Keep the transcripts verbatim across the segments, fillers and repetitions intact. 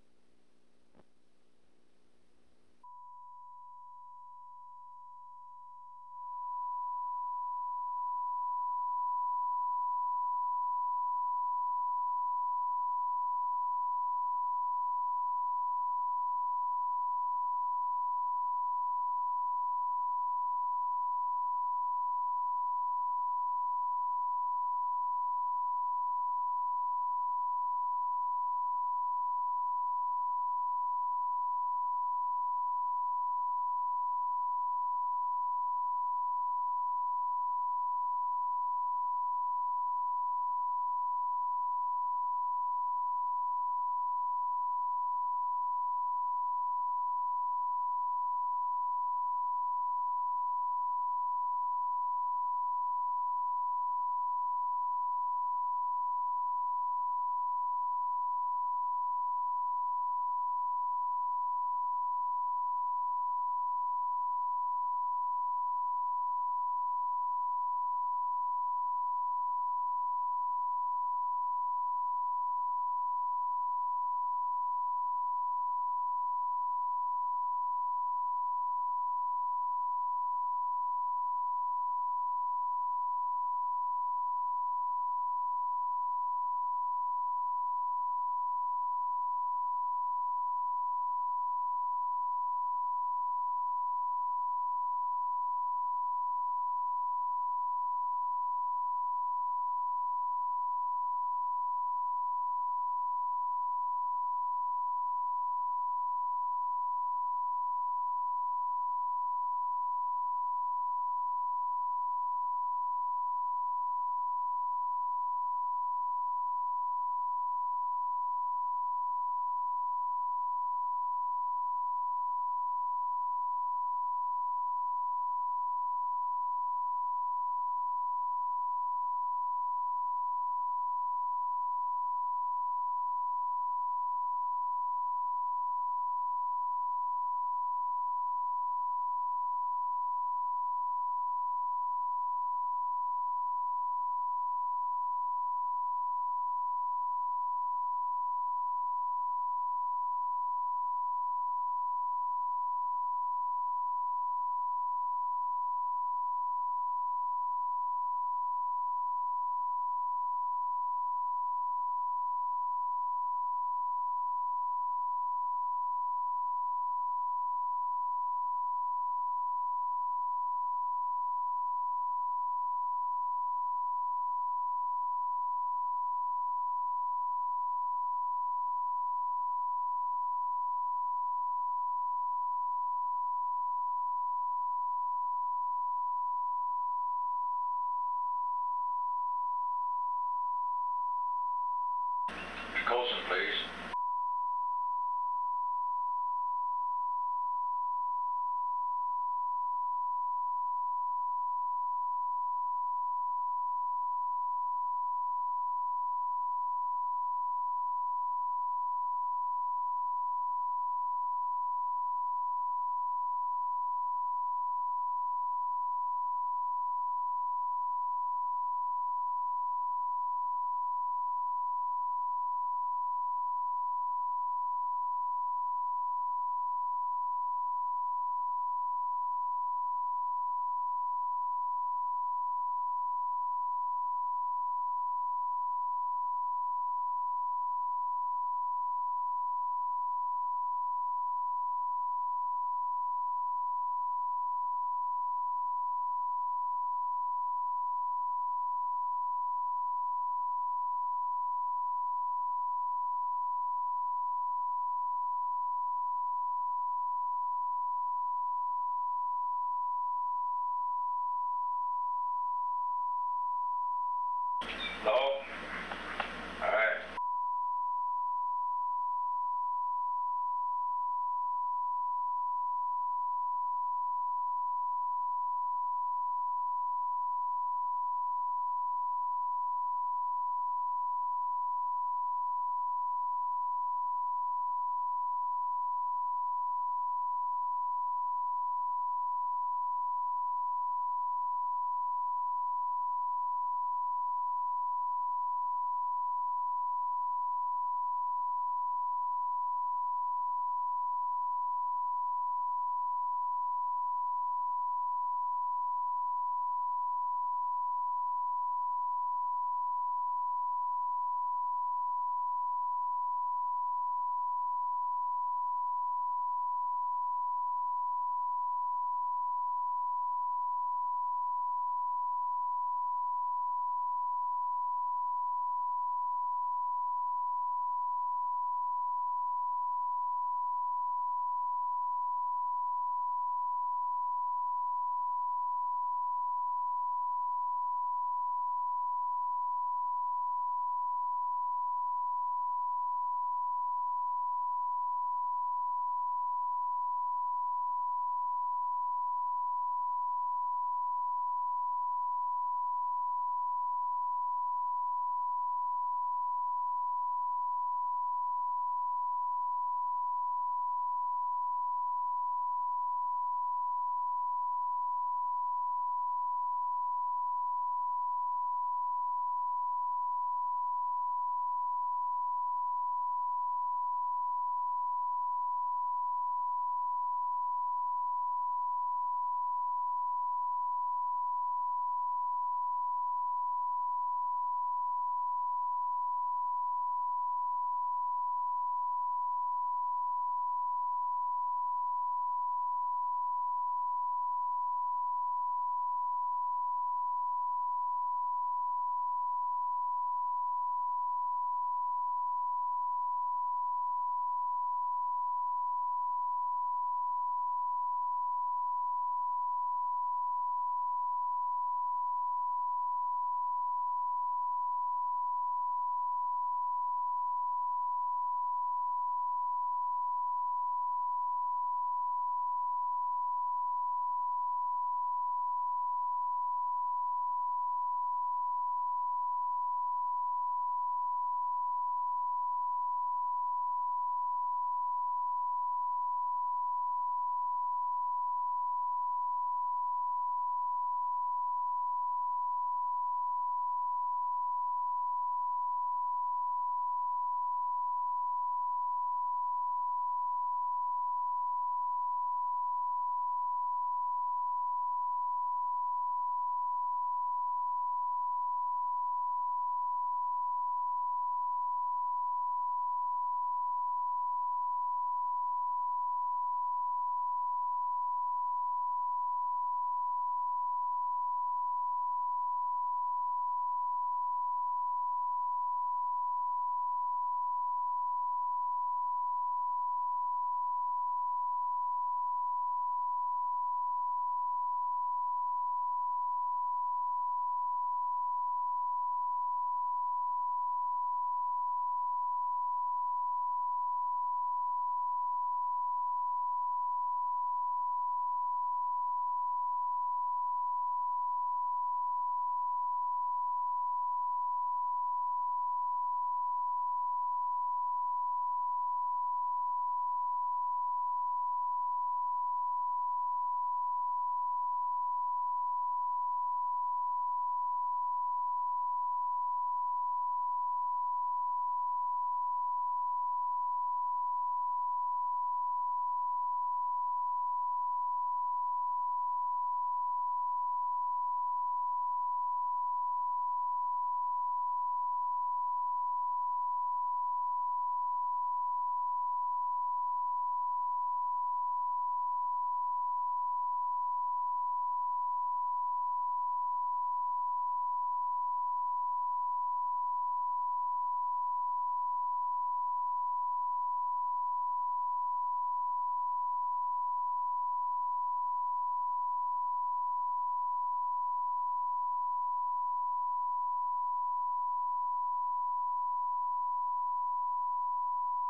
Colson, please.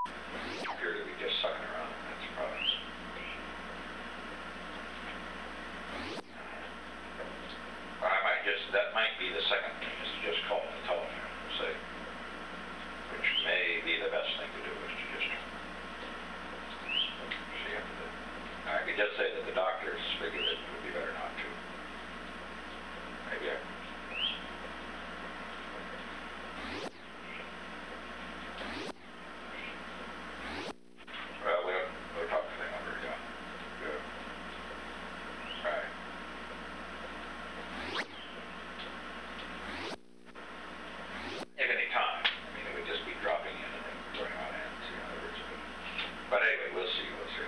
appear to be just sucking around. That's the problem. I might just, that might be the second thing, is to just call the telephone and say, which may be the best thing to do, is to just see if the, I could just say that the doctors figured it would be better not to. Maybe I Well, we'll, we'll talk to the number, yeah. Yeah. Right. If any time. I mean, it would just be dropping in and then going on in, see how it works. But anyway, we'll see, we'll see.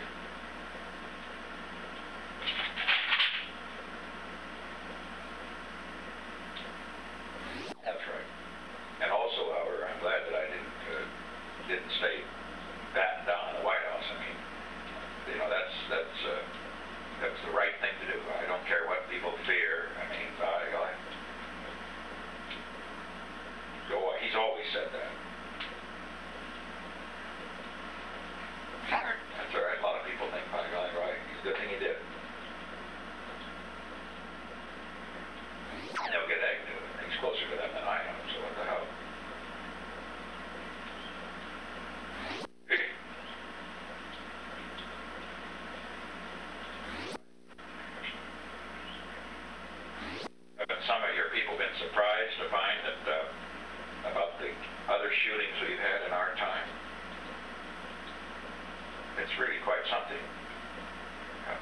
That's right. And also, however, I'm glad that I didn't, uh, didn't stay battened down in the White House. I mean, you know, that's that's uh, that's the right thing to do. I don't care what people fear. I mean, by God, go. He's always said that. That's all right. A lot of people think, by God, right? It's a good thing he did. They'll get Agnew. He's closer to them than I am. So what the hell? Some of your people been surprised to find that uh, about the other shootings we've had in our time. It's really quite something. Yeah.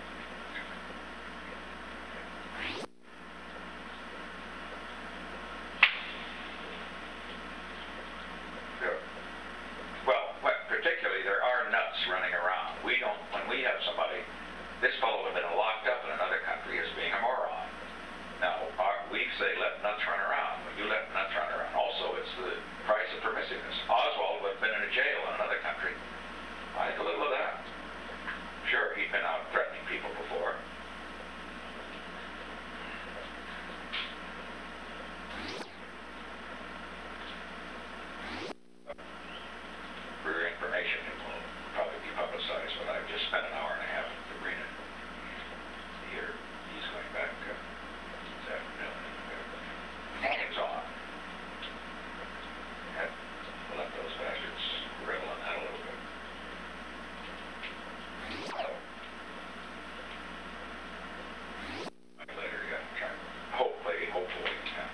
Yeah. Well, what, particularly there are nuts running around. We don't, when we have somebody, this fellow would have been locked up in another country as being a moron. Now, our, we say let nuts run around. When you let nuts run around, also it's the price of permissiveness. Oswald would have been in a jail in another country. I think a little of that. Sure, he'd been out threatening people before. For your information, it will probably be publicized, but I've just spent an hour and a half with Sabrina here. He's going back uh, this afternoon. Hanging's on. And we'll let those bastards revel in that a little bit. Later, yeah, try. Hopefully, hopefully, yeah.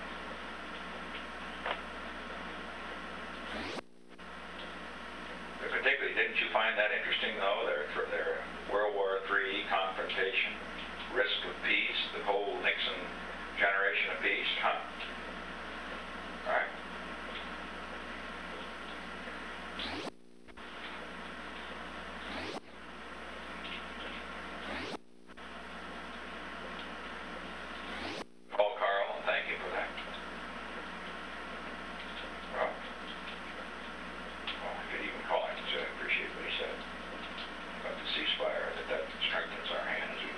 But particularly, didn't you find that interesting, though, their, their World War Three confrontation, risk of peace, the whole Nixon generation of peace, huh? All right. Call Carl and thank him for that. Well, well, I could even call him and say I appreciate what he said about the ceasefire, that that strengthens our hand as we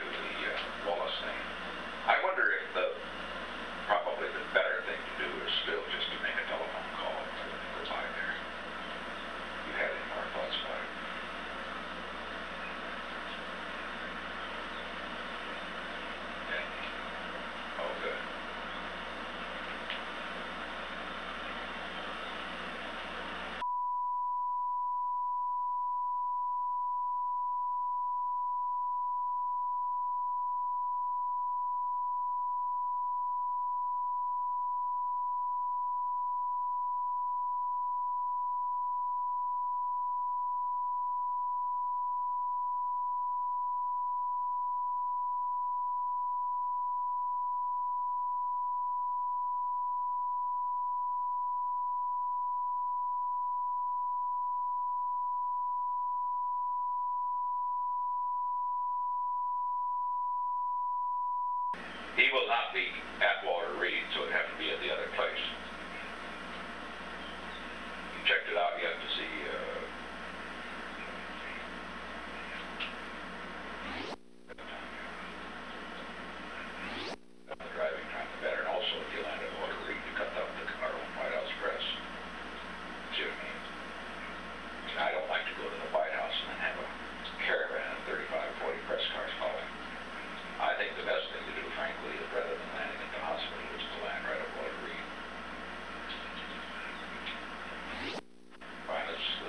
the uh, Wallace thing. I wonder if the, probably the better thing to do is still just to make a telephone call rather than go by there. You had any more thoughts about it? Yeah. Oh, good. He will not be at Walter Reed, so it'd have to be at the other place. You checked it out yet to see, uh... the driving time the better, and also if you land at Walter Reed, you cut out the car on White House Press. See what I mean? And I don't like to go to the White House and then have a caravan of thirty-five, forty press cars following. I think the best thing to do, frankly, is rather than landing at the hospital, is to land right at Walter Reed. Fine, let's,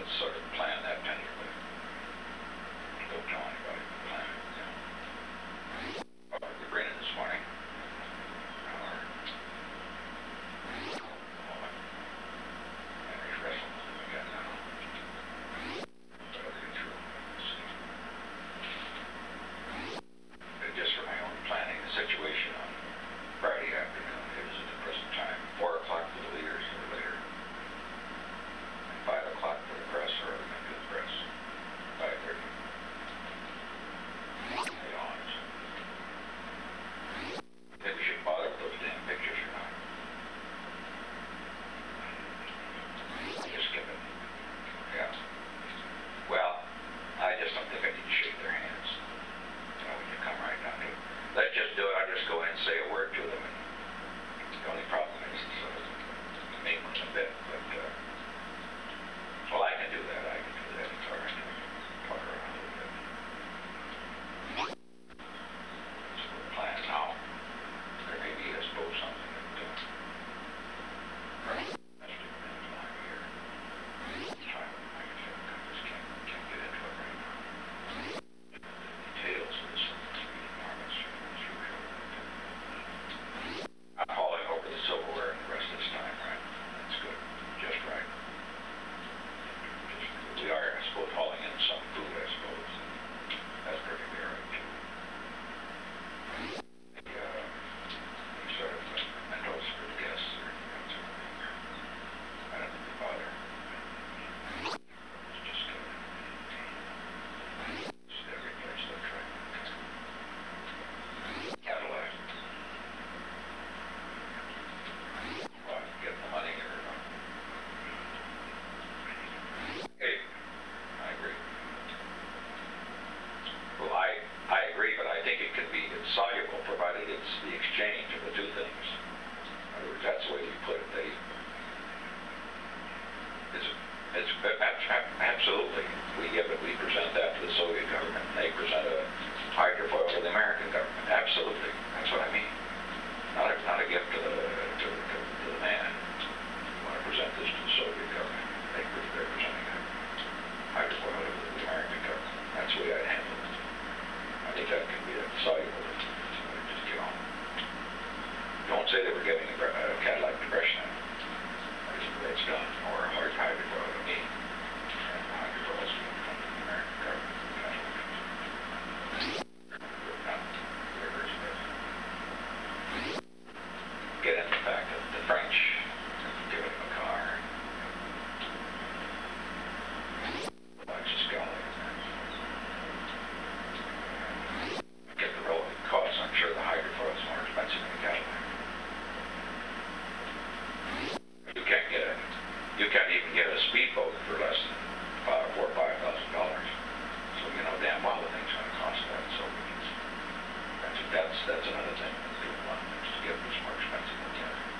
that's another thing. People want things to get this more expensive than the other.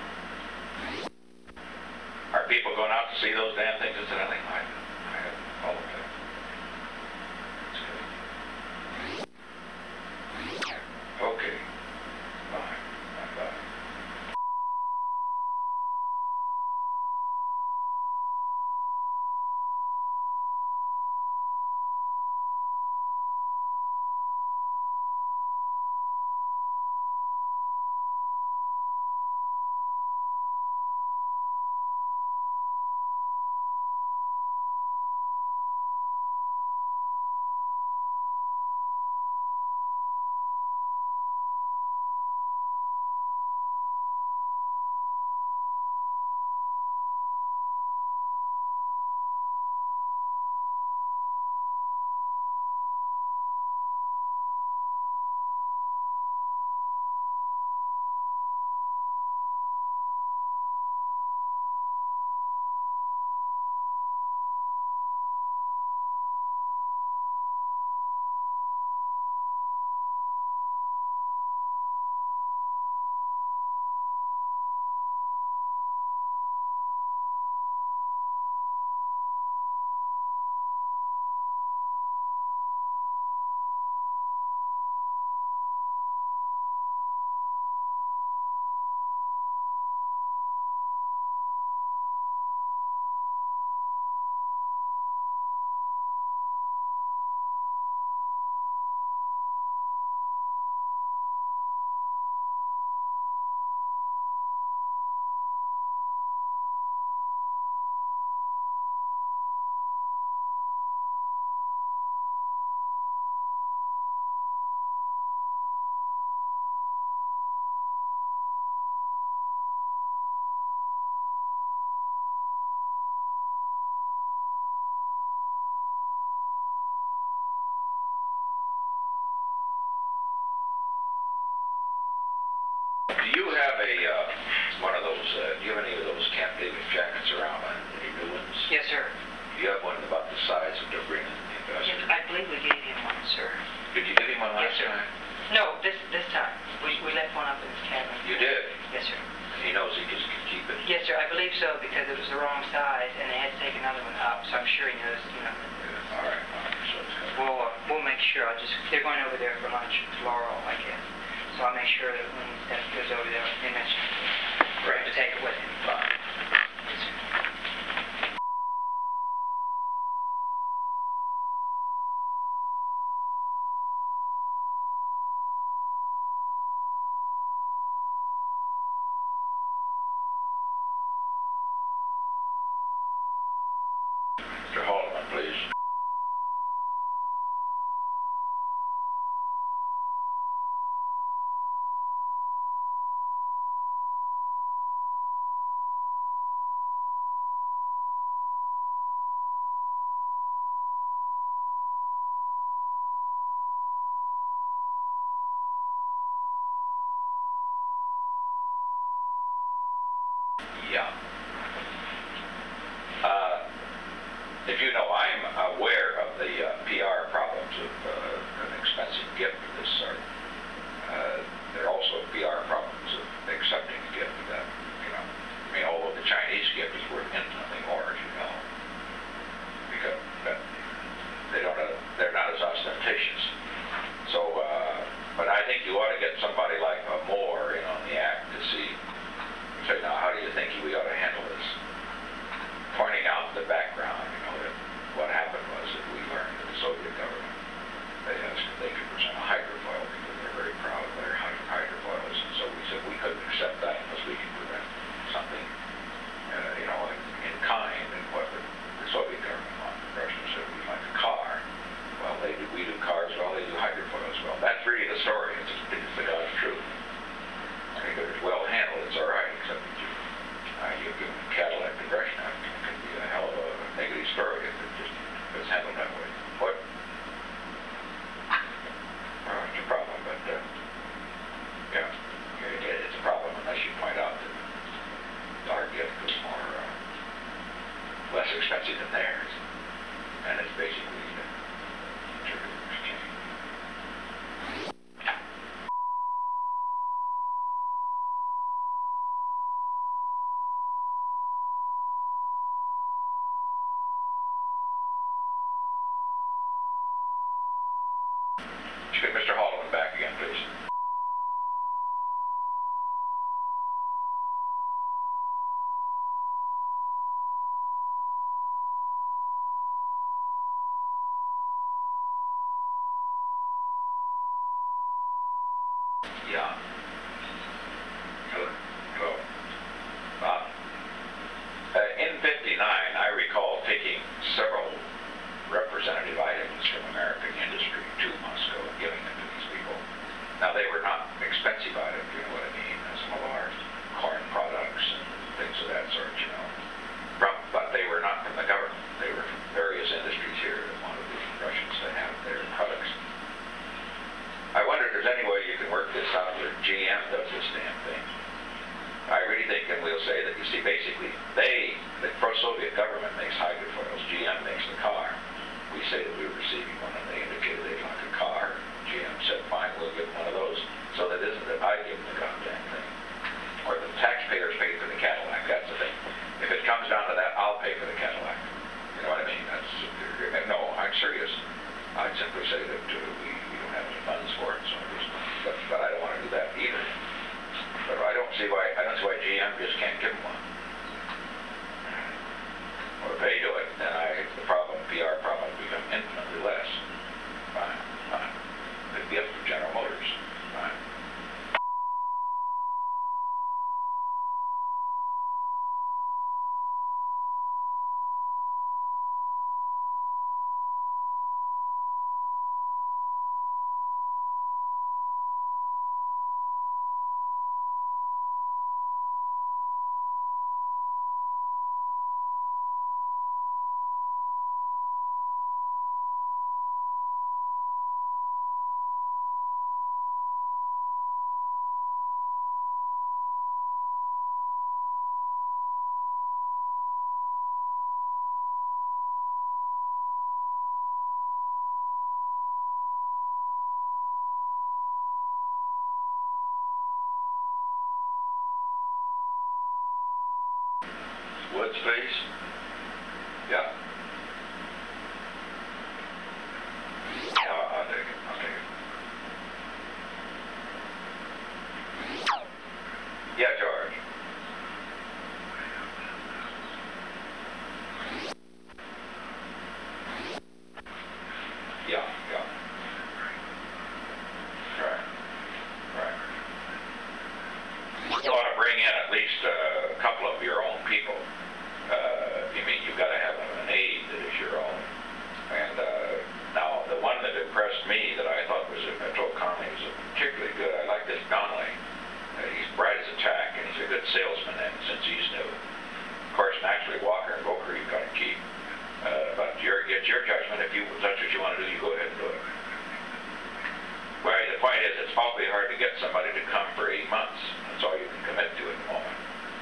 Are people going out to see those damn things incidentally? I, I have all of that. That's good. Okay. Bye. Bye-bye. Do you have a, uh, one of those, uh, do you have any of those Camp David jackets around, uh, any new ones? Yes, sir. Do you have one about the size of the bringing the investor? Yes, I believe we gave him one, sir. Did you give him one last Yes, sir. time? No, this this time. We, we left one up in his cabin. You did? Yes, sir. He knows he just can keep it? Yes, sir. I believe so because it was the wrong size and they had to take another one up, so I'm sure he knows, you know. Yeah, all right, all right, so it's good. We'll, uh, we'll make sure. I'll just, they're going over there for lunch tomorrow, I guess. So I'll make sure that when that goes over there, they mention it. Great. To take it with him. Fine. Yes, sir. Mister Haldeman, please. Yeah. Uh, if you know, I'm aware of the uh, P R problems of uh, an expensive gift of this sort. Uh, there are also P R problems of accepting a gift of that, you know. I mean, although the Chinese gift is worth infinitely more, as you know, because but they don't, uh, they're not as ostentatious. So, uh, but I think you ought to get somebody like a Moore in on the act to see. Say, now, how do you think we ought to handle this? Pointing out the background, you know, that what happened was that we learned that the Soviet government, they asked if they could present a hydrofoil because they're very proud of their hydrofoils. And so we said we couldn't accept that unless we could present something, uh, you know, in, in kind, and what the, the Soviet government wanted. The Russians said we'd like a car. Well, they do, we do cars well, they do hydrofoils well. That's really the story. It's, it's the God's truth. I think if it's well handled, it's all right, except that you, uh, you give them Cadillac to Brezhnev, it can be a hell of a negative story if it just if it's handled that way. What? Uh, it's a problem, but, uh, yeah, it, it's a problem unless you point out that our gift was more, uh, less expensive than theirs, and it's basically, uh, exchange. get Mister Haldeman back again, please. Yeah. Hello. Hello. Bob. Uh, in fifty-nine, I recall taking several representative items from American industry to Moscow and giving them to these people. Now, they were not expensive items, you know what I mean? Some of our corn products and things of that sort, you know. From, but they were not from the government. They were from various industries here that wanted the Russians to have their products. I wonder if there's any way you can work this out where G M does this damn thing. I really think, and we'll say that, you see, basically, they, the pro-Soviet government makes hydrofoils, G M makes the car. We say that we were receiving one, and they indicated they'd like a car. G M said, fine, we'll give them one of those. So that isn't that I give them the goddamn thing. Or the taxpayers pay for the Cadillac, that's the thing. If it comes down to that, I'll pay for the Cadillac. You know what I mean? That's, no, I'm serious. I'd simply say that uh, we, we don't have any funds for it, so there's, but, but I don't want to do that either. But I don't see why, I don't see why G M just can't give them one. Or if they do it, then I, the problem, P R problem, become infinitely less. Fine, fine. Good gift for General Motors. Fine. Wood space? Yeah. Uh, I'll take it, I'll take it. Yeah, George. Yeah, yeah. Right, right. You ought to bring in at least uh, a couple of your own people. Uh, you mean you've got to have an aide that is your own. And uh, now, the one that impressed me that I thought was, I told Conley was particularly good, I like this Donnelly. Uh, he's bright as a tack, and he's a good salesman, and since he's new. Of course, naturally, Walker and Boker you've got to keep. Uh, but your, it's your judgment. If you, if that's what you want to do, you go ahead and do it. Well, the point is, it's awfully hard to get somebody to come for eight months. That's all you can commit to at the moment.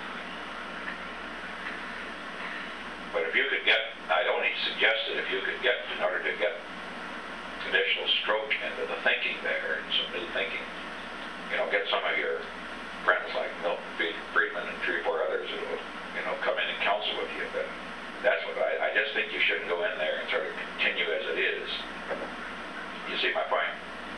But if you could get, I'd only suggest that if you could get, in order to get additional stroke into the thinking there, and some new thinking, you know, get some of your friends like Milton Friedman and three or four others who will, you know, come in and counsel with you. But that's what I, I just think you shouldn't go in there and sort of continue as it is. You see my point?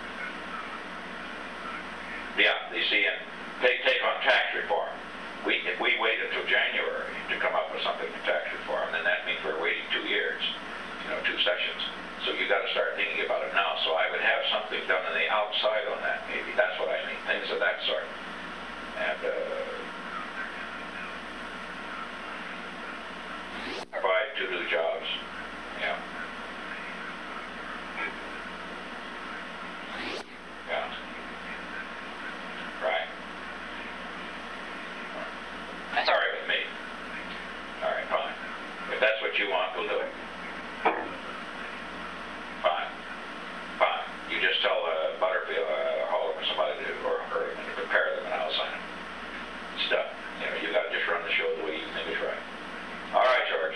Yeah, you see, and take, take on tax reform. We, if we wait until January to come up with something for tax reform, then that means we're waiting two years, you know, two sessions. So you've got to start thinking about it now. So I would have something done on the outside on that, maybe. That's what I mean, things of that sort. And uh, provide two new jobs. Yeah. Yeah. Right. That's all right with me. All right, fine. If that's what you want, we'll do it. Fine. Fine. You just tell uh, Butterfield, uh, Hall, or somebody to, or her to prepare them, and I'll sign them. Stuff. You know, you got to just run the show the way you think is right. All right, George.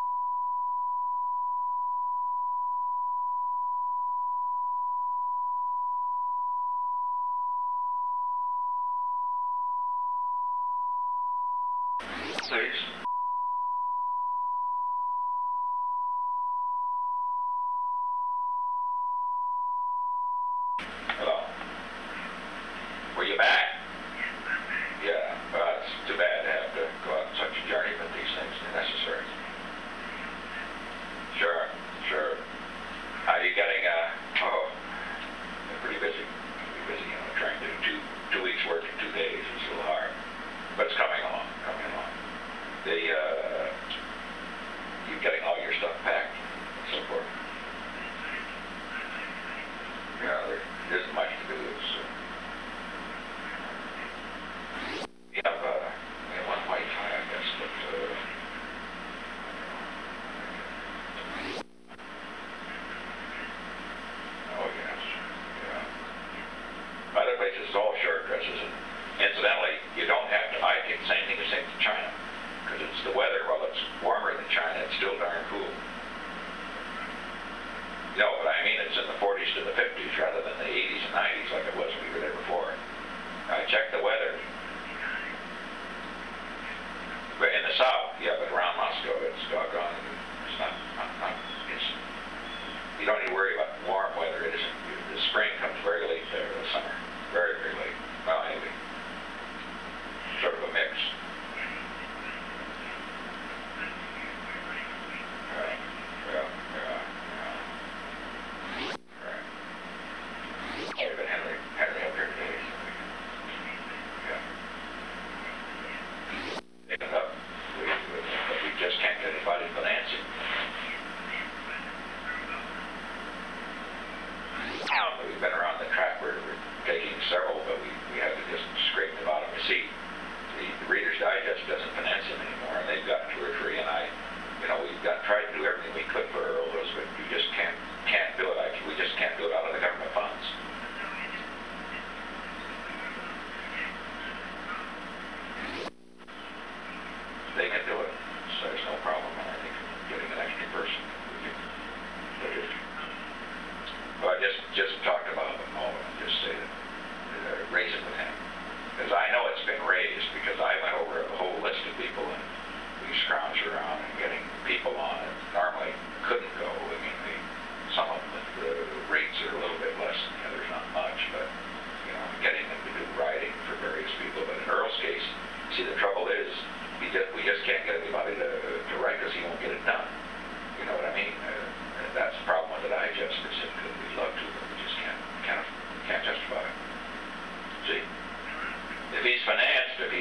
Please.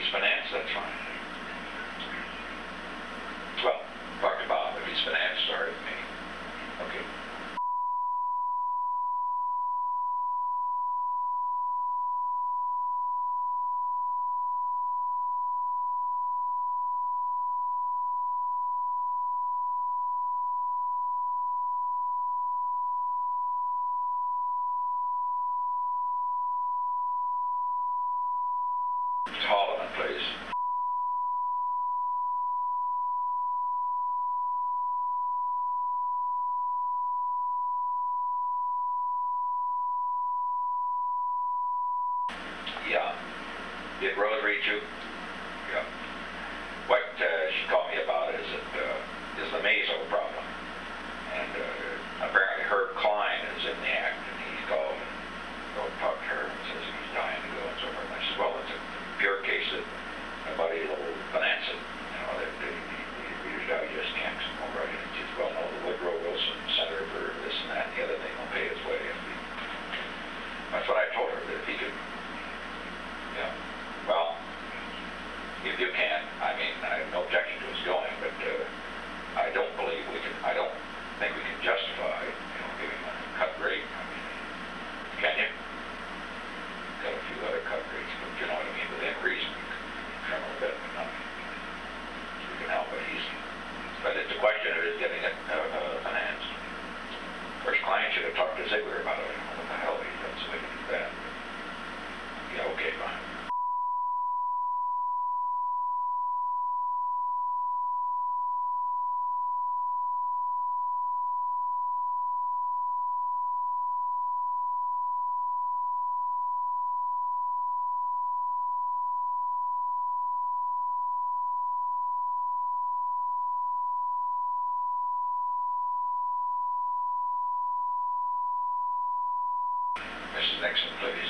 he's financed, that's fine. Well, talk to Bob. If he's financed, sorry, me. Okay. Holloman, please. Yeah. Did Rose reach you? Yeah. What uh, she told me about is that uh, is the meso problem, and uh, apparently Herb Klein is in the act, and he's called and go talk to her and says he's dying to go and so forth. And I said, well, it's a pure case that nobody will finance it. You know, that the, the Reader's Digest can't go right in. It's well known the Woodrow Wilson Center for this and that and the other thing will pay its way. If we, that's what I told her, that if he could, yeah, well, if you can, I mean, I have no objection to us going, but uh, I don't believe we can, I don't think we can justify, you know, giving a cut rate. I mean, can you? Got a few other cut rates, but you know what I mean, within reason, trim a bit, but not, we can help it easy. But it's a question of is getting it uh, uh, financed. First client should have talked to Ziegler about it. I don't know what the hell he does, so we can do that. Yeah, okay, fine. Missus Nixon, please.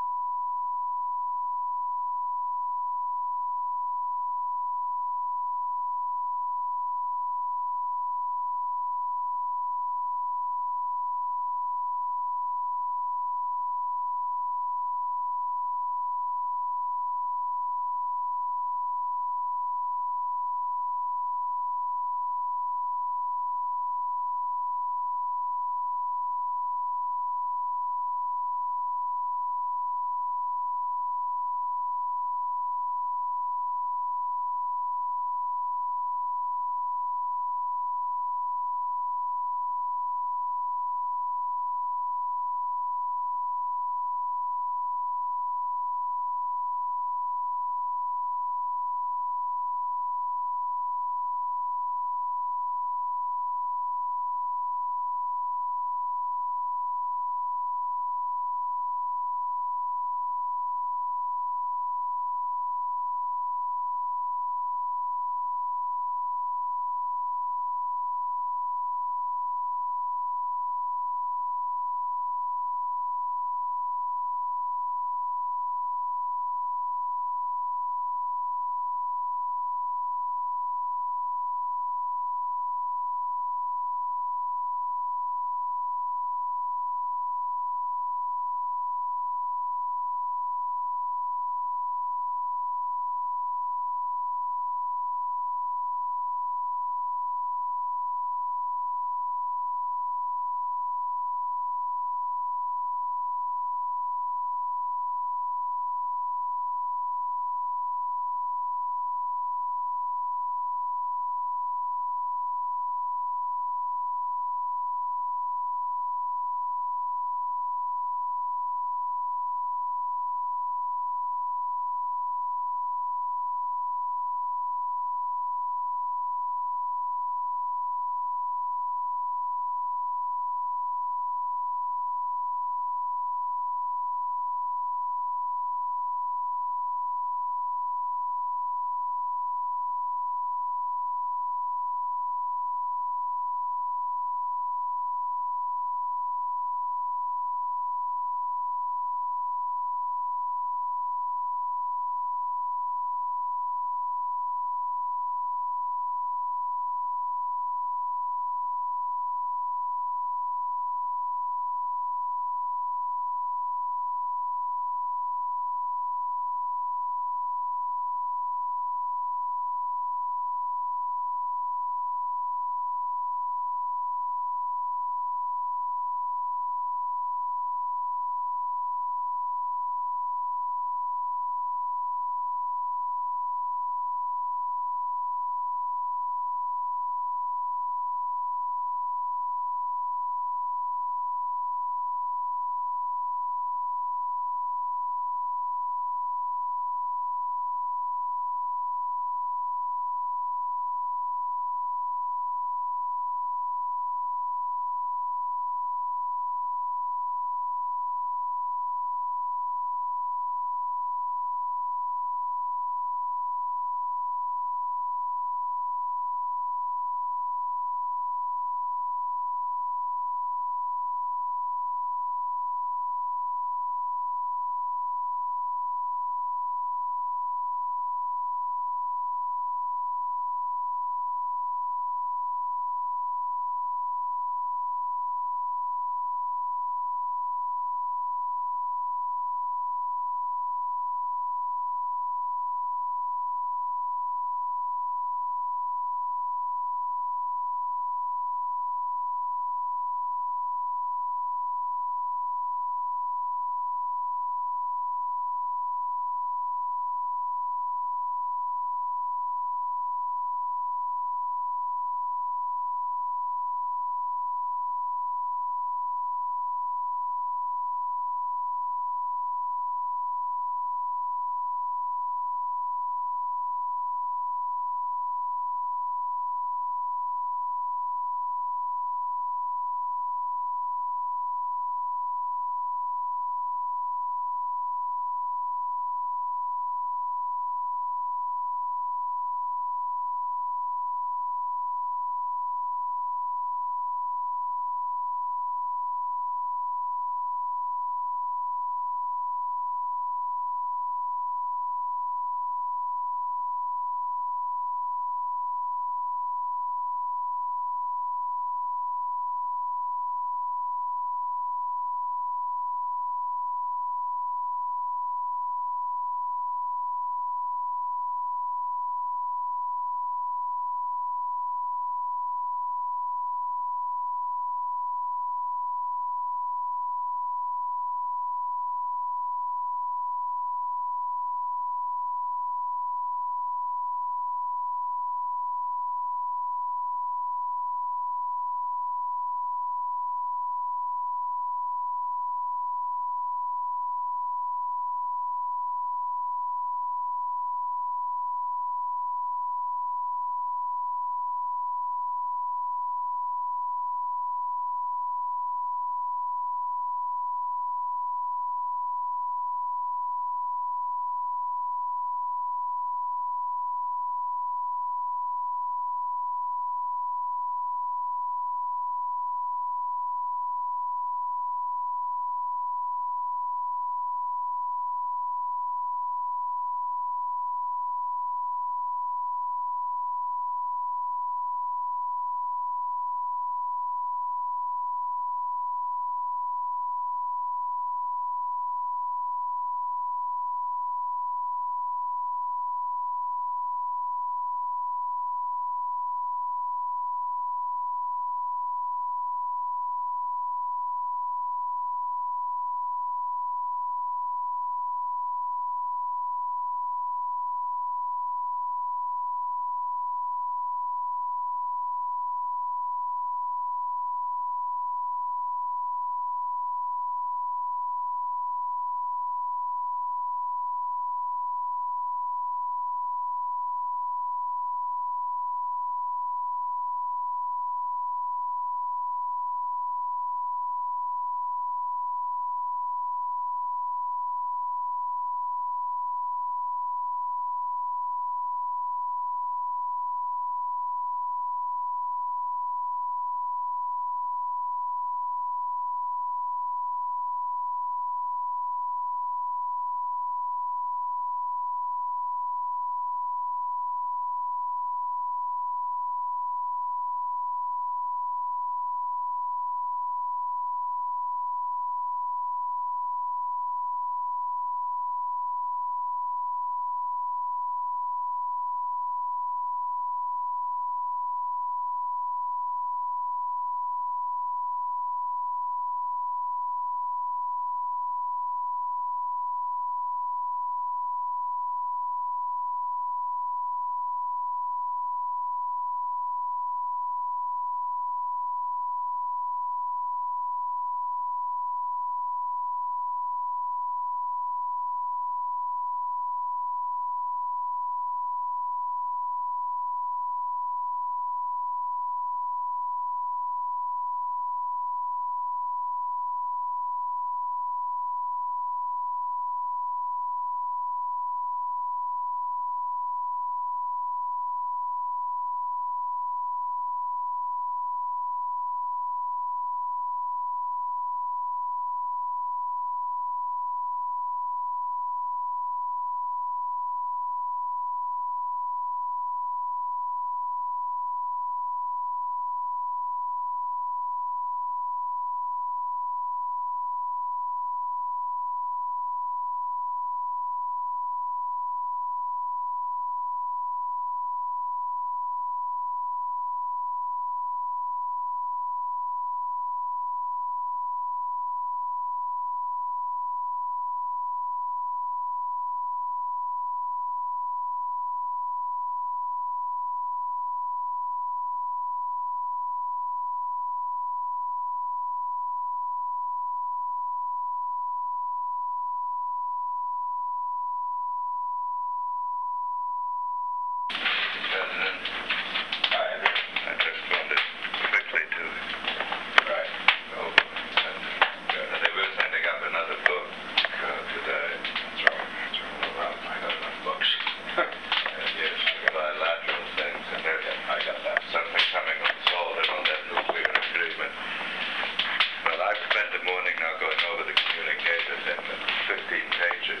President. Hi, Andrew. I just wanted quickly to Right. go over that. Uh, they were sending up another book uh, today. That's all. That's all. No problem. I got enough books. Uh, yes, bilateral things, and there's I got that. something coming on salt and on that nuclear agreement. Well, I've spent the morning now going over the communicated in fifteen pages.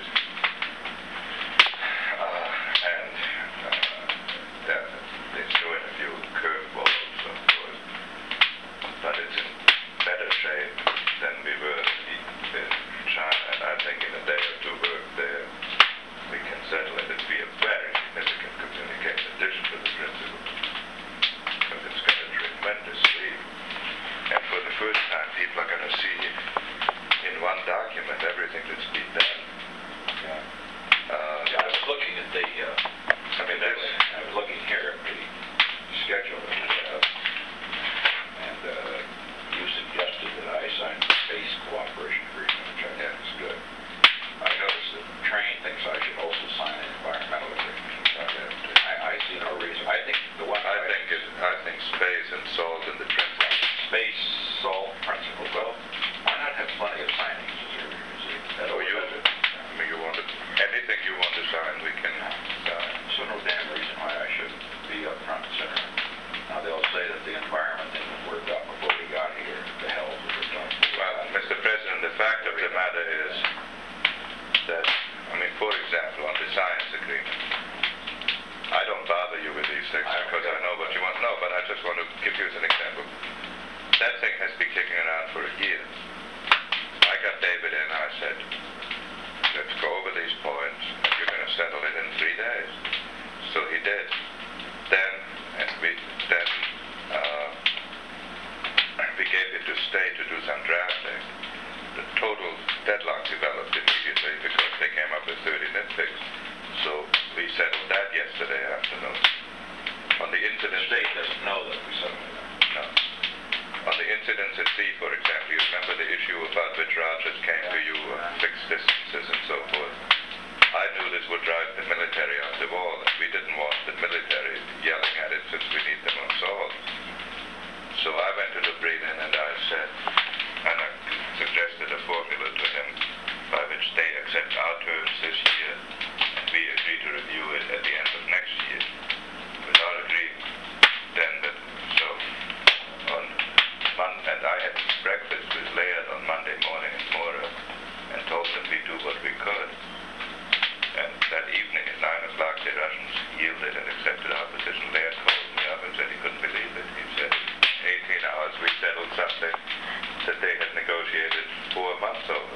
Uh, and uh, yeah, they threw in a few curveballs, of course. But it's in better shape than we were in China. And I think in a day or two work there, we can settle it. It'd be a very significant communication addition to the principle. Because it's got a tremendous lead. And for the first time, people are going to see in one document everything that's been done. Yeah. Uh, Yeah, I was looking at the, uh, I mean, that's, I was looking here at the schedule that we have, and uh, you suggested that I sign the space cooperation agreement, which I think is good. I noticed that Train thinks I should also sign an environmental agreement, which I have to. I, I see no reason. I think the one I think it, I think space and salt in the principle. space salt principle. Well, why not have plenty of signings? Is there, is there, that Oh, you, always- I mean, you want to, anything you want to sign, we can sign. So no damn reason why I shouldn't be up front and center. Now they'll say that the environment thing was worked out before we got here. The hell with it done. Well, Mister President, the fact of the matter is that, I mean, for example, on the science agreement, I don't bother you with these things I don't because I care. know what you want. No, but I just want to give you as an example. That thing has been kicking around for a year. I got David in, I said, let's go over these points, and you're going to settle it in three days. So he did. Then, and we, then, uh, we gave it to State to do some drafting. The total deadlock developed immediately because they came up with thirty nitpicks. So we settled that yesterday afternoon. On the The incident, state doesn't know that we settled it. no. On the incidents at sea, for example, you remember the issue about which routes came to you, uh, fixed distances and so forth. I knew this would drive the military off the wall, and we didn't want the military yelling at it since we need them on salt. So I went to the Brennan and I said, and I suggested a formula to him by which they accept our terms this year, and we agree to review it at the end of next year without agreement. Then, the, so on Monday, and I had breakfast with Laird on Monday morning in Mora and told them we do what we could. And that evening at nine o'clock, the Russians yielded and accepted our position. Laird called me up and said he couldn't believe it. He said, in eighteen hours we settled something that they had negotiated four months over.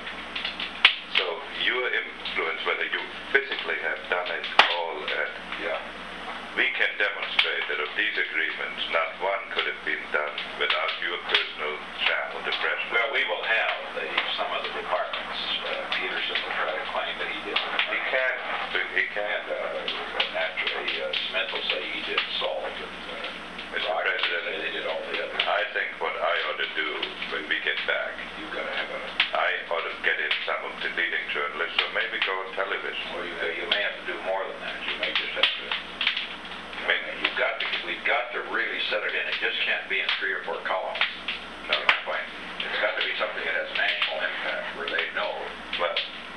So your influence, whether you physically have done it all, uh, Yeah. we can demonstrate that of these agreements, not one could have been done without your personal sham or depression. Well, we will have the, some of the departments. Uh, Peterson will try to claim that he did. He can't. He can't. And uh, naturally, uh, Smith will say he did salt. And, uh, Mister Rogers will President, say they did all the other. I think what I ought to do when we get back, You've got to have a. I ought to get in some of the leading journalists, or maybe go on television. Well, you, you may have to do more than that. You may just have to. I mean, You've got to. We've got to really set it in. It just can't be in three or four columns. No, no, fine. It's got to be something that has national impact, where they know. well,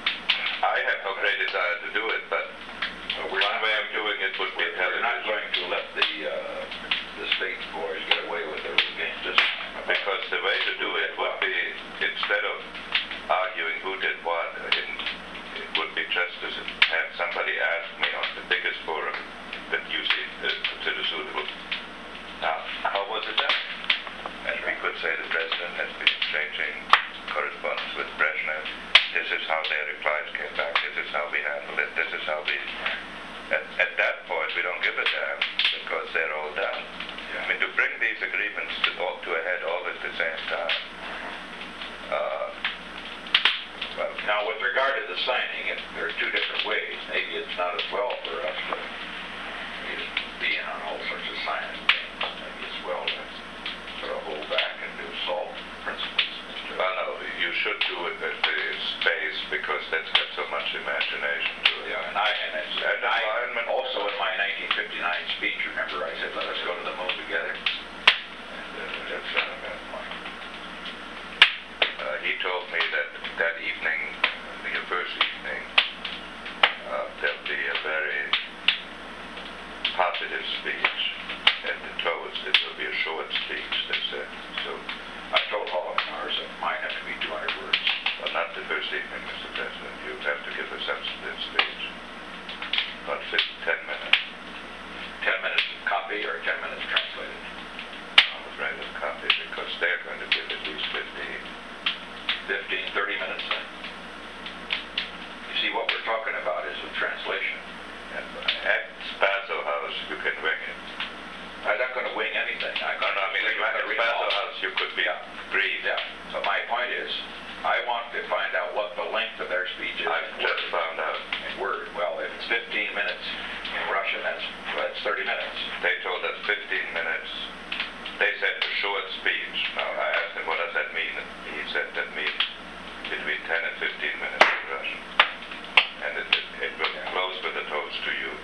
I have no great desire to do it, but Well, we're one not, way of doing it would be we're, we're not television. going to let the uh, the state boys get away with their little games this time. Because the way to do it would be, instead of arguing who did what, it, it would be just to have somebody ask me on the biggest forum that you see, uh, consider suitable. Now, how was it done? And we could say the president has been exchanging correspondence with Brezhnev. This is how their replies came back. This is how we handled it. This is how we... At, at that point, we don't give a damn because they're all done. I mean, to bring these agreements to, all, to a head all at the same time. Uh, well, Now, with regard to the signing, it, there are two different ways. Maybe it's not as well for us to be in on all sorts of signing things. Maybe it's well to sort of hold back and do salt principles. well, no, you should do it at the space because that's got so much imagination to it. Yeah, and I, and, it's, And and I environment. also in my nineteen fifty-nine speech, speech, remember, I said, let us go to the moon together. And uh, that's not a bad point. Uh, he told me that that evening, the first evening, uh, there'll be a very positive speech at the close. It will be a short speech, they said. So I told all of ours that mine have to be two hundred words. Well, not the first evening, Mister President. You have to give a substantive speech. About fifteen, ten minutes. Ten minutes copy or ten minutes translated? I would write a copy because they're going to give at least fifteen. fifteen, thirty minutes then? You see, what we're talking about is a translation. And at Spaso House, you can wing it. I'm not going to wing anything. I, No, no, I mean, at Spaso House, you could be Yeah. brief. Yeah, so my point is, I want to find out what the length of their speech is. I've in just word. found out. In word, well, if it's fifteen minutes in Russian, that's, that's thirty minutes. They told us fifteen minutes. They said a short speech. Now, I asked him, what does that mean? He said that means between ten and fifteen minutes in Russian. And it, it, it will close with a toast to you.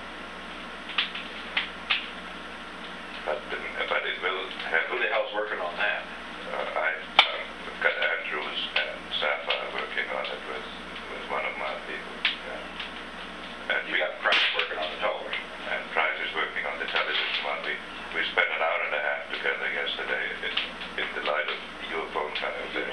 But, um, but it will have... Who the hell's working on that? Uh, I, um, we've got Andrews and Sapphire working on it with, with one of my people. Yeah. And You we got Price working on the television. and Price is working on the television one. We, we spent an hour and a half together yesterday in, in the light of U F O conversation.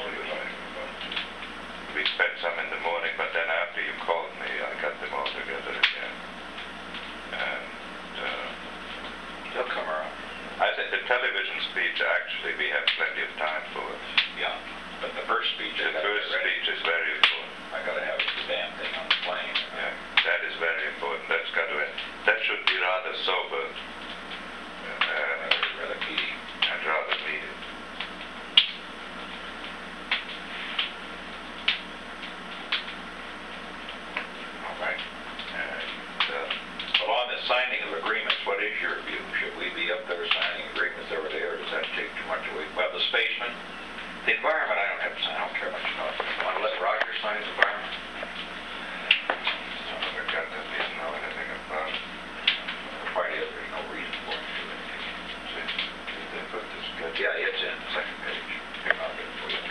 We spent some in the morning, but then after you called me, I got them all together again. And uh, They'll come around. I think the television speech, actually, we have plenty of time for it. Yeah, but the first speech, The I gotta first get ready. speech is very important. I gotta have the damn thing on the plane. Yeah, that is very important. That's got to, that should be rather sober uh, Rather, rather meaty. and rather needed. All right. And, uh, Well, on the signing of agreements, what is your view? Should we be up there signing agreements over there, or does that take too much away? Well, the spaceman, the environment, I don't have to sign, I don't care much about it. Want to let Roger sign the environment? some of the got that didn't know anything about. Why is there no reason for it to do anything? Did they put this schedule? Yeah, it's in the second page. Here, I'll get it for you.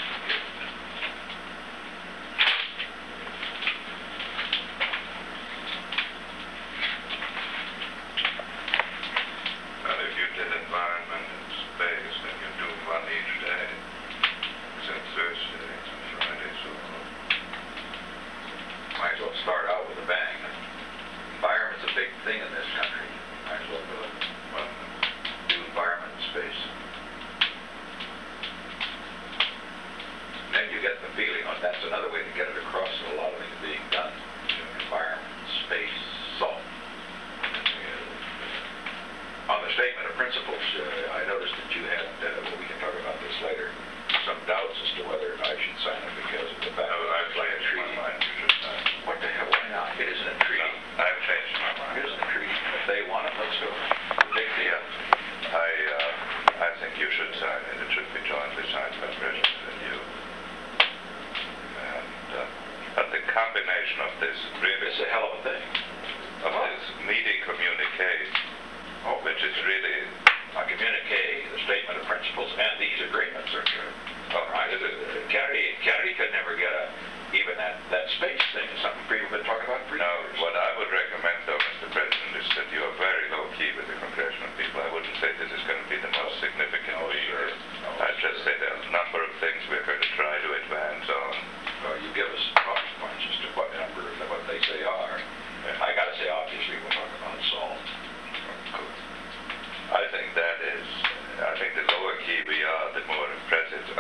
Well, if you did environment and space, then you do one each day. Except Thursdays and Fridays or... Might as well start out with a bang. Environment's a big thing in this country. Might as well do it. Well, Do environment and space. Then you get the feeling, oh, that's another way to get it across that a lot of things being done. Environment, space, salt. On the statement of principles, uh, I noticed that you had, uh, well, we can talk about this later, some doubts as to whether I should sign it because of the fact no, that I've it's like a changed my treaty. mind. You should sign. What the hell, why not? It isn't a treaty. I've changed my mind. It isn't a treaty. If they want it, let's go. Big deal. I, uh, I think you should sign it. It should be jointly signed by President and you. And, uh, but the combination of this really, It's a hell of a thing. of this meeting communique, Oh, which is really, a communique, the statement of principles, and these agreements are true. All right, uh, Kennedy, Kennedy could never get a, even that, that space thing, is something people have been talking about for now, years. what I would recommend though, Mister President, is that you are very low key with the congressional people. I wouldn't say this is going to be the most significant No, meeting. sure. No, I'd just say there are a number of things we're going to try to advance on. Well, you give us talking points as to what number, what they say are. I gotta say, obviously, we're talking about salt. I think that is, I think the lower key we are, the more impressive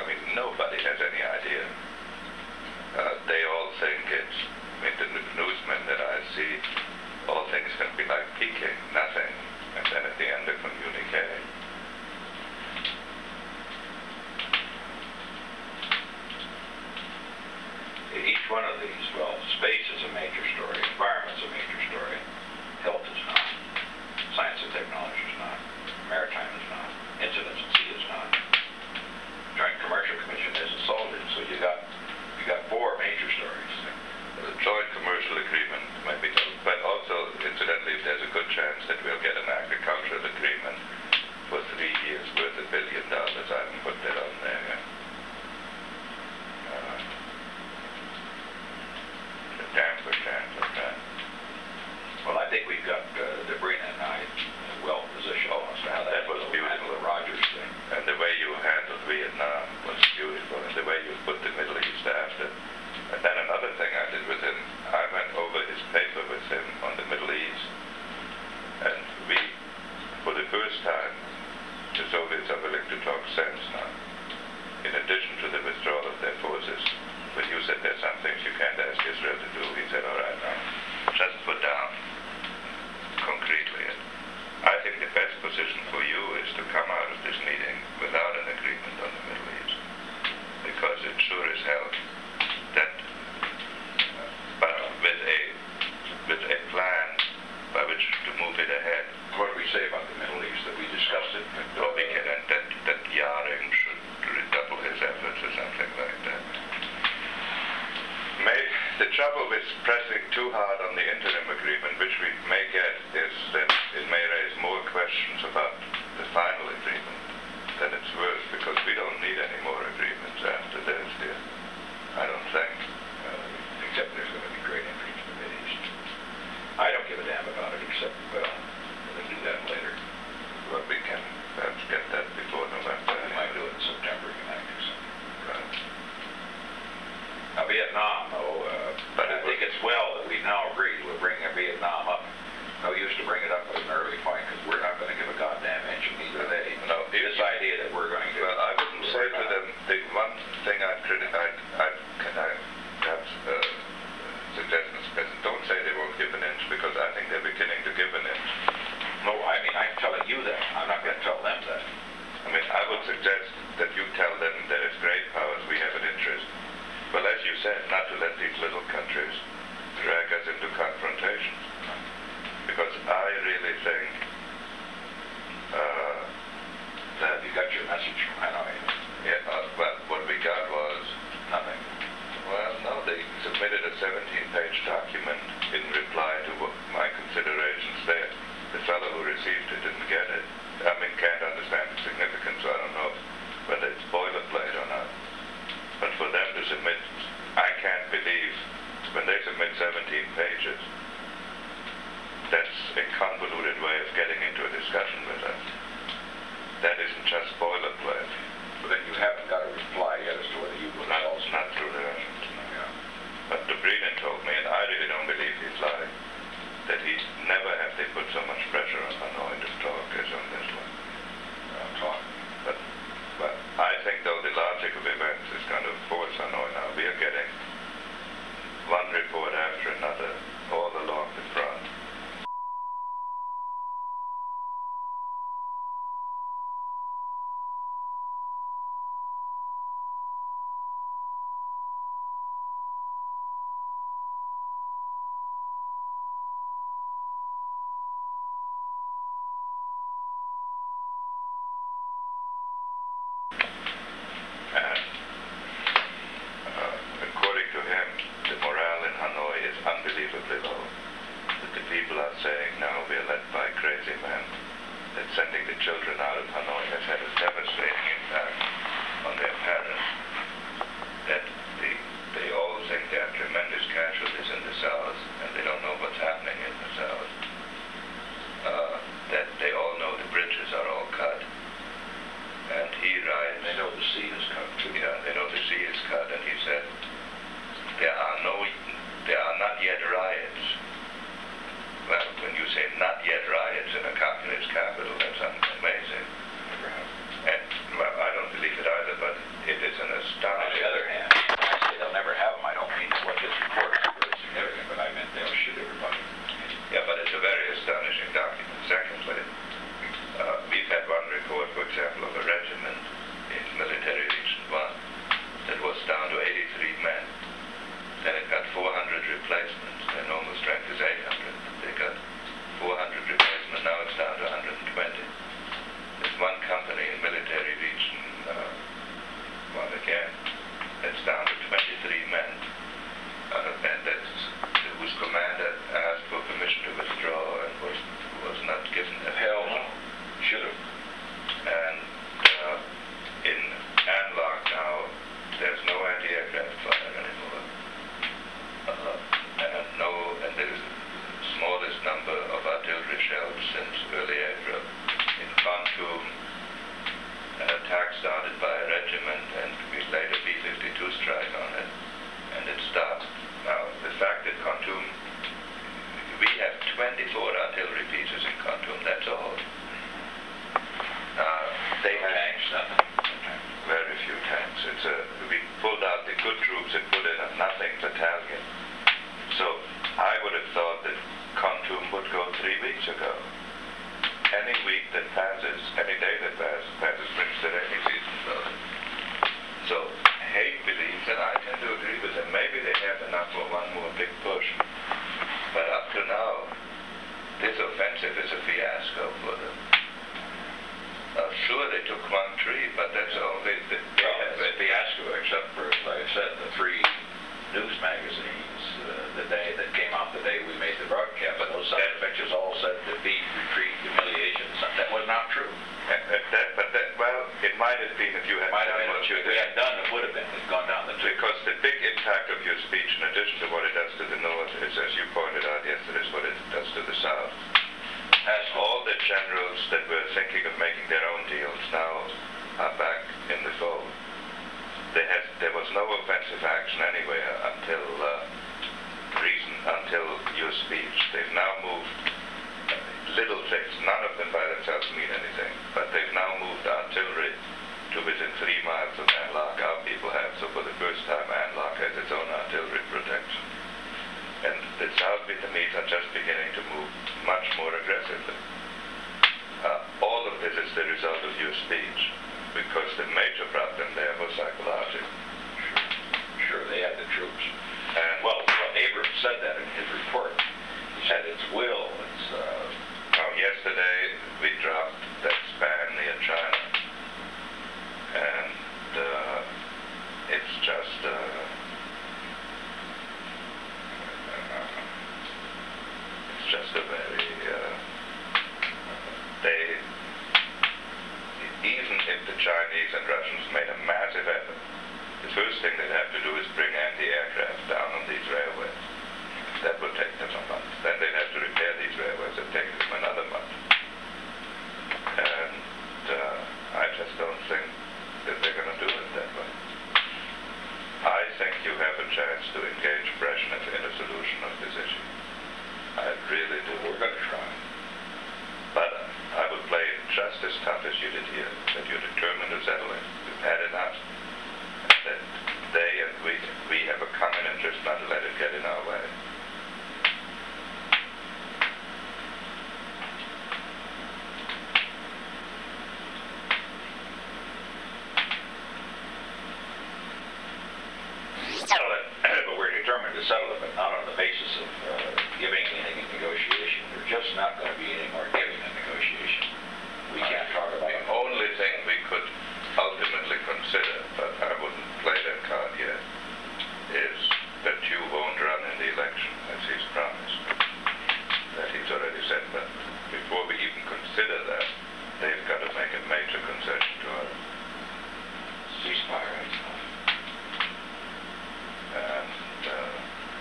really think uh, that You got your message from Hanoi? yeah, uh, well, what we got was Nothing. well, no, they submitted a seventeen-page document in reply to what my considerations there. The fellow who received it didn't get it. I mean, can't understand the significance, so I don't know whether it's boilerplate or not. But for them to submit, I can't believe, when they submit seventeen pages, that's a convoluted way of getting into a discussion with us. That isn't just boilerplate. But then you haven't got a reply yet as to whether you will Not, also. not through the Russians. Yeah. But Dobrynin told me, and I really don't believe he's lying, that he never have they put so much pressure on Hanoi to talk as on this one. Uh, talk. But, but I think though the logic of events is going to force Hanoi now. We are getting one report after another all along the front. And uh, according to him, the morale in Hanoi is unbelievably low. That the people are saying now we are led by crazy men. That sending the children out of Hanoi has had a devastating impact on their parents. That they, they all think there are tremendous casualties in the South, and they don't know what's happening in the South. Uh, that they all know the bridges are all cut. And he writes, They know the sea is cut too. yeah, they know the sea is cut, and he said, there are no, there are not yet riots. Well, when you say not yet riots in a communist capital, that's amazing. Never have. And, well, I don't believe it either, but it is an On the astonishing... other hand, when I say they'll never have them, I don't mean that what this report is really significant, but I meant they'll shoot everybody. Yeah, but it's a very astonishing document. Secondly, uh, we've had one report, for example, of a regiment in Military Region one that was down to eighty-three men. Then it got four hundred replacements. Their normal strength is eight hundred. They got four hundred replacements. Now it's down to one hundred twenty. There's one company in Military Region uh, one again that's down to twenty-three men. Uh, and that's whose commander asked for permission to withdraw and was was not given that. Hell no. Should have. And uh, in Anlock now, there's no anti-aircraft fire anymore. Uh, and no, and there's the smallest number of artillery shells since early April. In Khartoum, an attack started by a regiment, and we laid a B fifty-two strike on it, and it stopped. Now, the fact that Khartoum, we have twenty-four artillery pieces in Khartoum, that's all. Uh, they No had tanks, nothing. very few tanks. It's a, we pulled out the good troops and put in a nothing battalion. So I would have thought that Khartoum would go three weeks ago. Any week that passes, any day that passes, passes brings the rainy season closer. So Haig believes, and I tend to agree with him, maybe they have enough for one more big push. But up to now, this offensive is a fiasco for them. Uh, sure, they took one tree, but that's all they, they, they Well, have. it's a fiasco, except for, like I said, the three news magazines, uh, the day that came out the day we made the broadcast, but those side pictures all said defeat, retreat, humiliation. So that was not true. And, and that, but that, well, it might have been if you had Might have done been, what you if we did. had done, it would have been, it's gone down the tube. Because the big impact of your speech, in addition to what it does to the North, is, as you pointed out yesterday, is what it does to the South. As all the generals that were thinking of making their own deals now are back in the fold. There, has, there was no offensive action anywhere until uh, reason, until your speech. They've now moved little things. None of them by themselves mean anything, but they've now moved artillery to within three miles of Anlock. Our people have, so for the first time, Anlock has its own artillery protection. And the South Vietnamese are just beginning to move much more aggressively. Uh, all of this is the result of your speech, because the major problem there was psychological. Sure, they had the troops. And Well, well, Abrams said that in his report. He said it's will, it's, uh, oh, yes, yesterday we dropped that span near China, and uh, it's just uh, it's just a very uh, they even if the Chinese and Russians made a massive effort, the first thing they'd have to do is bring anti-aircraft down on these railways. That would take them a month. Then they'd have to repair these railways. It'd take them another month. And uh, I just don't think that they're going to do it that way. I think you have a chance to engage Brezhnev in a solution of this issue. I really do. We're going to try. But I would play it just as tough as you did here, that you're determined to settle it. We've had enough. That they and we, we have a common interest not to let it get in our way. But we're determined to settle it, but not on the basis of uh, giving anything in negotiation. There's just not going to be any more giving in negotiation. We can't talk about The it. only thing we could ultimately consider, but I wouldn't play that card yet, is that you won't run in the election, as he's promised. That he's already said, but before we even consider that, they've got to make a major concession to us. Ceasefire, that's all. And, uh,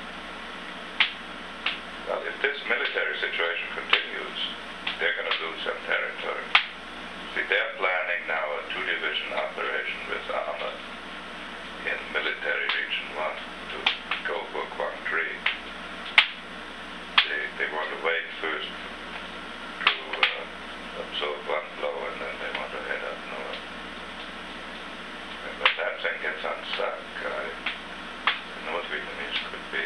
well, if this military situation continues, they're going to lose some territory. See, they're planning now a two-division operation with armor in military region one to go for Quang Tri. They, they want to wait first to uh, absorb one blow, and then they want to head up north. And when that thing gets unstuck, I, the North Vietnamese could be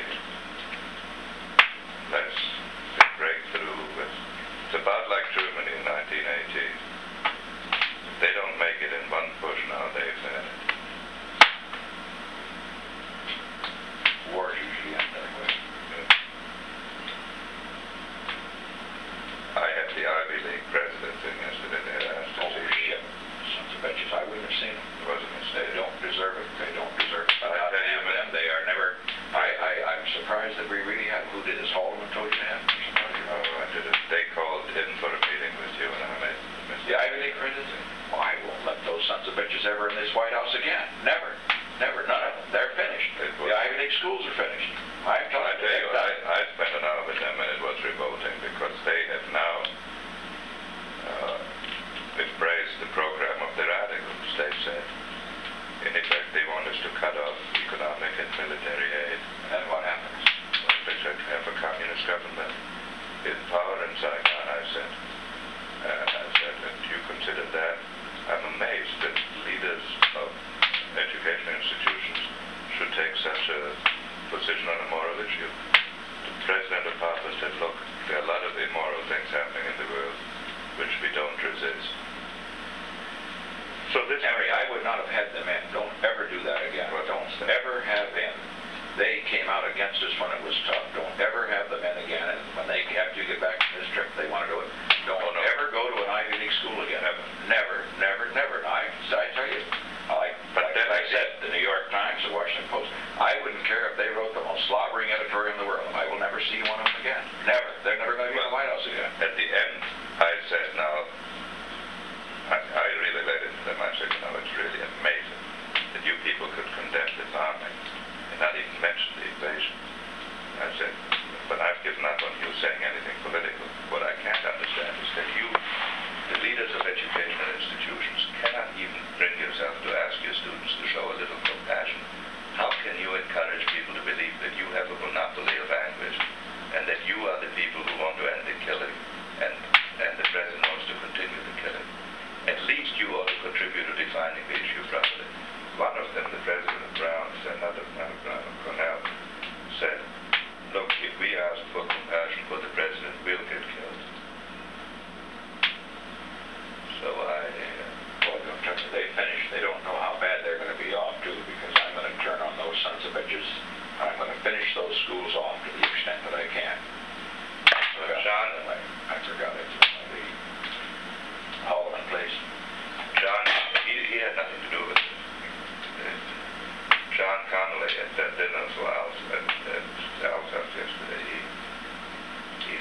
less a breakthrough with. It's about like Germany in nineteen eighteen. If they don't make it in one push now, they've had it. Wars usually end that way. I had the Ivy League president in yesterday. They had asked to Oh, see. shit. Sons of bitches, I wouldn't have seen them. It was a They mistake. don't deserve it. They don't deserve it. I Not tell you, them, them, they are never. I, I, I'm surprised that we really had. Who did this? Haldeman told you that? Or somebody? Oh, I did it. They called in for a meeting with you, and I made the The mistake. Ivy League president? Oh, I won't let those sons of bitches ever in this White House again. Never. Never. None of them. They're finished. It was- The Ivy League schools are finished. I'm telling I you, tell you, they've done it. I, I spent an hour with them, and it was revolting because they have now uh, embraced the program of the radicals. They said, in effect, they want us to cut off economic and military aid. And what happens? They said, have a communist government in power in Saigon. I said, uh, I said, and you consider that? I'm amazed that leaders of education institutions should take such a position on a moral issue. The president of Papa said, look, there are a lot of immoral things happening in the world which we don't resist. So this Henry, I would not have had them in. Don't ever do that again. Well, Don't ever have in. They came out against us when it was tough. Don't ever have them in again. And when they, after you get back from this trip, they want to do it. Don't Oh, no. ever go to an Ivy League school again. Never, never, never. And I, I tell you, like, But like then I I said, the New York Times, the Washington Post, I wouldn't care if they wrote the most slobbering editorial in the world. I will never see one of them again. Never. They're never going to be in the White House again. At the end, I said, now, I, I really let it to them. I said, you know, it's really amazing that you people could condemn this army and not even mention the invasion. I said, but I've given up on you saying anything political. What I can't understand is that you, the leaders of educational institutions, cannot even bring yourself to ask your students to show a little compassion. How can you encourage people to believe that you have a monopoly of language and that you are the people who want to end the killing and, and the president wants to continue the killing? At least you ought to contribute to defining the issue properly. One of them, the president of Brown, another one of Brown, Cornell, said, look, if we ask for compassion for the president, we'll get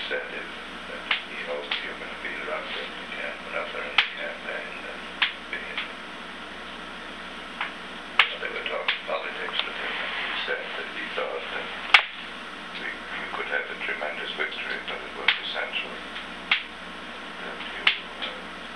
said is that he hopes you're going to be around in the camp, rather in the campaign than being. They were talking politics with him, and he said that he thought that we, you could have a tremendous victory, but it was essential that you uh,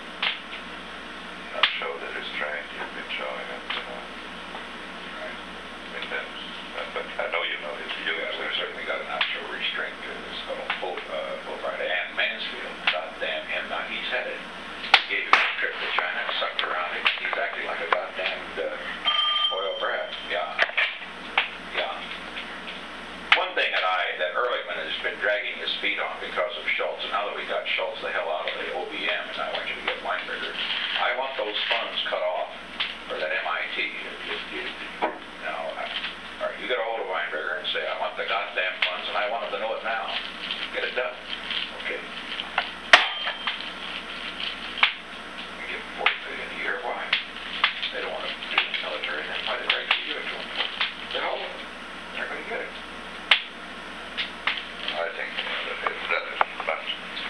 not show the restraint you've been showing up to now. Right. I mean, that's, uh, but I know you know his views. Yeah, we've certainly got an actual restraint to this little bull, uh, bull rider. And Mansfield, goddamn him, now he's headed. He gave him a trip to China, sucked around him. He's acting like a goddamn uh, oil brat. Yeah. Yeah. One thing that I, that Ehrlichman has been dragging his feet on because of Schultz, and now that we got Schultz the hell out of the O B M, and I want you to get Weinberger, I want those funds cut off for that M I T. If you, now, I, all right, you get a hold of Weinberger and say, I want the goddamn funds, and I want them to know it now. Get it done. Okay. We give them forty billion a year. Why? They don't want to do the military, then why did they give it to them? Get hold of them. They're going to get it. I think you know, that is relevant, but,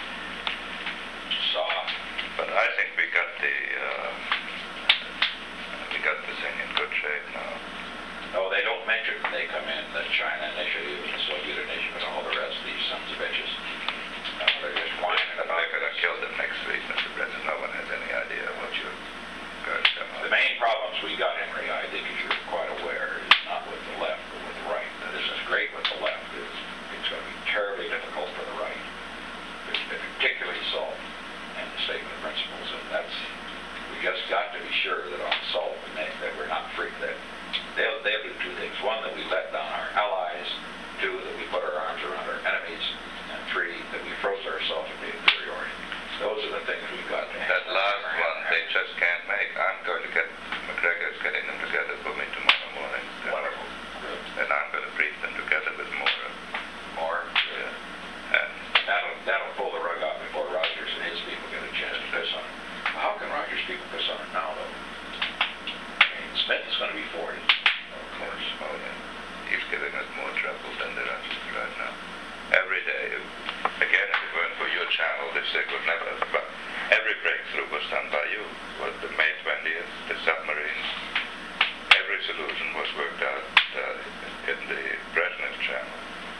Soft. but I think we got the uh, we got the thing in good shape now. No, they don't mention when they come in the China initiative and the Soviet initiative and all the rest of these sons of bitches. No, they're just whining But about they're going to kill them next week, Mister President. No one has any idea what you guys come The up. main problems we got, Henry, I think, as you're quite aware, is not with the left, but with the right. Now, this is great with the left. It's, it's going to be terribly difficult for the right. It's been particularly SALT and the statement of principles, and that's, we just got to be sure that on SALT, and that, that we're not free, that they'll, they'll do two things. One, that we let down our allies. Two, that we put our arms around our enemies. And three, that we froze ourselves into inferiority. Those are the things we've got to That handle. last one, they just can't make. I'm going to get McGregor's getting them together for me tomorrow morning. Wonderful. Good. And I'm going to brief them together with Mora. More. Yeah. And That'll, that'll pull the rug out before Rogers and his people get a chance to piss on it. Well, how can Rogers' people piss on it now, though? I mean, Smith is going to be for it, of course. oh yeah, he's giving us more trouble than the rest right now. Every day, again, if it weren't for your channel, this thing would never. But every breakthrough was done by you. Was the May twentieth, the submarines. Every solution was worked out uh, in the Brezhnev channel,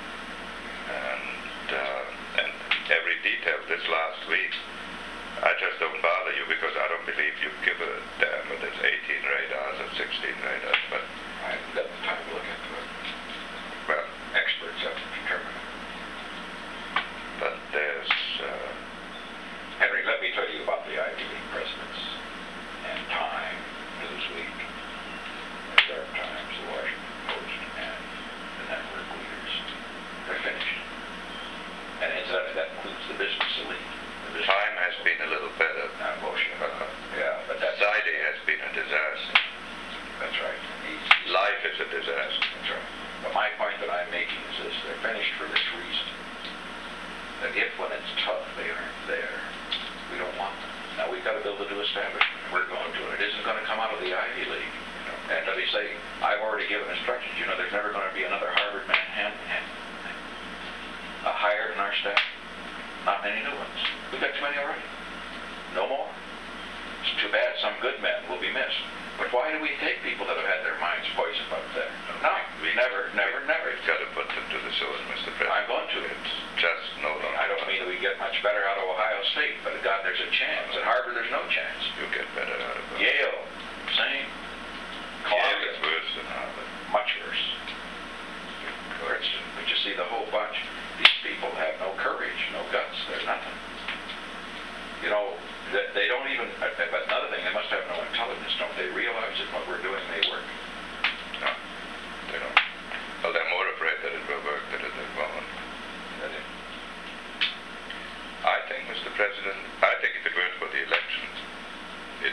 and uh, and every detail this last week. I just don't bother you because I don't believe you give a damn whether it's eighteen radars or sixteen radars. But I haven't got the time to look into it. well, Experts have to determine it. but there's. Uh, Henry, let me tell you about the Ivy League presidents and Time, Newsweek, the New York Times, the Washington Post, and the network leaders. They're finished. And incidentally, that includes the business elite. The business Time has been a little better. Not bullshit. Uh, yeah, but that's... Society has been a disaster. That's right. He's, Life is a disaster. that's right. But my point that I'm making is this. They're finished for this reason. That if when it's tough, they aren't there, we don't want them. Now, we've got to build a new establishment. We're going to. It isn't going to come out of the Ivy League. You know? And let me say, I've already given instructions. You know, there's never going to be another Harvard Manhattan uh, hired in our staff. Not many new ones. We've got too many already. No more. It's too bad some good men will be missed. But why do we take people that have had their minds poisoned up there? No, we never, never, never. We've got to put them to the sword, Mister President. I'm going to. It's just no longer. I don't mean that we get much better out of Ohio State, but God, there's a chance. At Harvard, there's no chance. You get better out of it. Yale, same. Yale Columbia, is worse than Harvard. much worse. Princeton, but you see the whole bunch. These people have no courage, no guts. They're nothing. You know, they, they don't even, uh, but another thing, they must have no intelligence. Don't they realize that what we're doing may work? No, they don't. Well, they're more afraid that it will work than that it won't. That it, I think, Mister President, I think if it weren't for the elections, it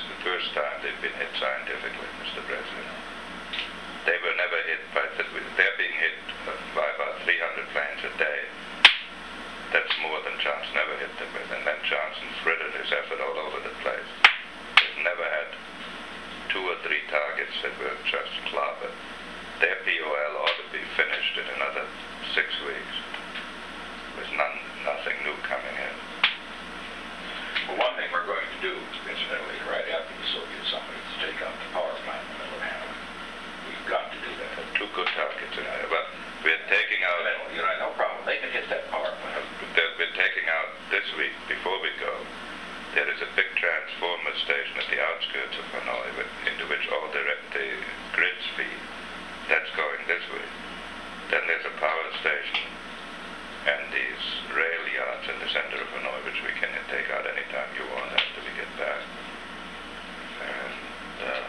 is the first time they've been hit scientifically, Mister President. They were never hit by, the, they're being hit by about three hundred planes a day. That's more than Johnson ever hit them with, and then Johnson spreaded his effort all over the place. They've never had two or three targets that were just clobbered. Their P O L ought to be finished in another six weeks. There's none, nothing new coming in. Well, one thing we're going to do, incidentally, right after the Soviet summit, is take out the power plant in the middle of Hanoi. We've got to do that. Two good targets in there, but we're taking out, You know, no problem. They can hit that power plant. that we're taking out this week, before we go, there is a big transformer station at the outskirts of Hanoi with, into which all the, the grids feed. That's going this way. Then there's a power station and these rail yards in the center of Hanoi, which we can take out anytime you want after we get back. And uh,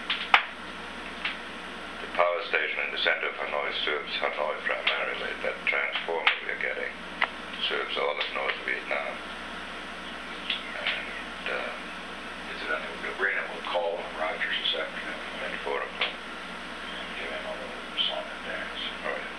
the power station in the center of Hanoi serves Hanoi primarily. That transformer we're getting serves all of North Vietnam. And uh, Incidentally, we'll bring him, we'll call Rogers this afternoon. at four o'clock. Give him a little song and dance. Oh, yeah.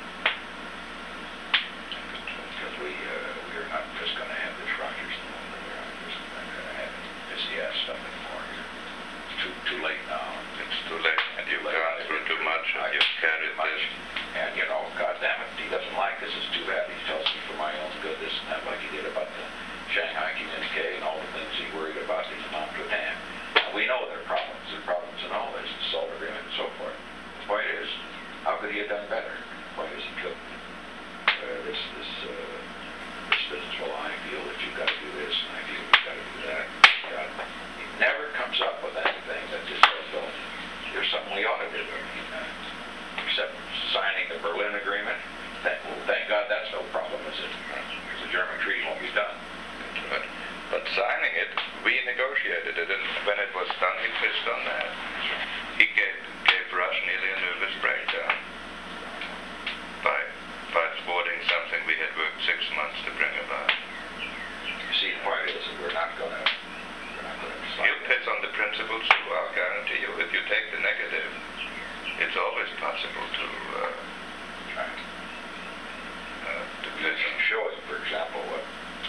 Because we, uh, we are not just going to have this Rogers thing. We're not just going to have this yes stuff anymore. It's too, too late now. It's too late, and you've gone through too much, and you've carried this. And, you know, goddamn it, he doesn't like this, it's too bad. He tells me for my own good, this and that, like he did about the Shanghai communique and all the things he worried about these non-Japan. We know there are problems, there are problems in all this, the SALT agreement and so forth. The point is, how could he have done better? The point is, he couldn't. Uh, this, this, uh, this business, well, I feel that you've got to do this, and I feel you've got to do that. God, he never comes up with anything that just says, well, here's something we ought to do. I mean, uh, except signing the Berlin Agreement. Thank, well, thank God that's no problem, is it? Because the German treaty won't be done. But, but signing it, we negotiated it, and when it was done, he pissed on that. He gave, gave Rush nearly a nervous breakdown by, by thwarting something we had worked six months to bring about. You see, the point is that we're not going to, we're not going to decide. He'll piss on the principles too, I'll guarantee you. If you take the negative, it's always possible to, uh, Right. uh, to You piss. can show him, for example, what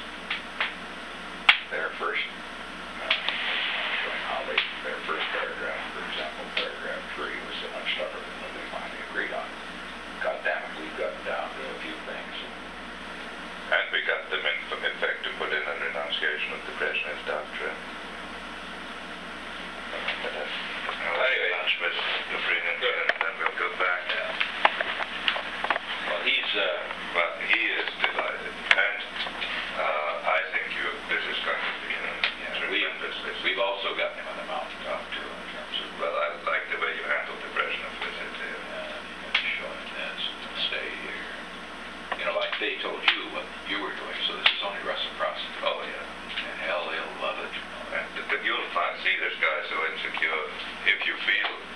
their first, uh, showing how they, their first paragraph, for example, paragraph three was so much tougher than what they finally agreed on. God damn it, we've gotten down to a few things. And we got them in, in fact, to put in a renunciation of the Brezhnev doctrine. But, uh, well, anyway, lunch with Dobrynin, and then we'll go back. Well, he's, uh, Well, he is delighted, and uh, I think you, this is going to be a we, tremendous. This, we've also got him on the mountaintop too, in terms of, well, I like the way you handled the Brezhnev visit here. uh, you can show him this, stay here. You know, like they told you what you were doing, so this is only reciprocity. Oh, yeah. And hell, they'll love it. And, but you'll find, see this guy so insecure, if you feel